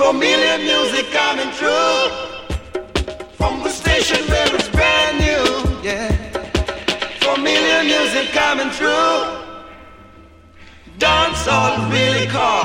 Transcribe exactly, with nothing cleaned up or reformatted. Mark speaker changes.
Speaker 1: Familiar music coming through from the station where it's brand new, yeah. Familiar music coming through. Dance all really call.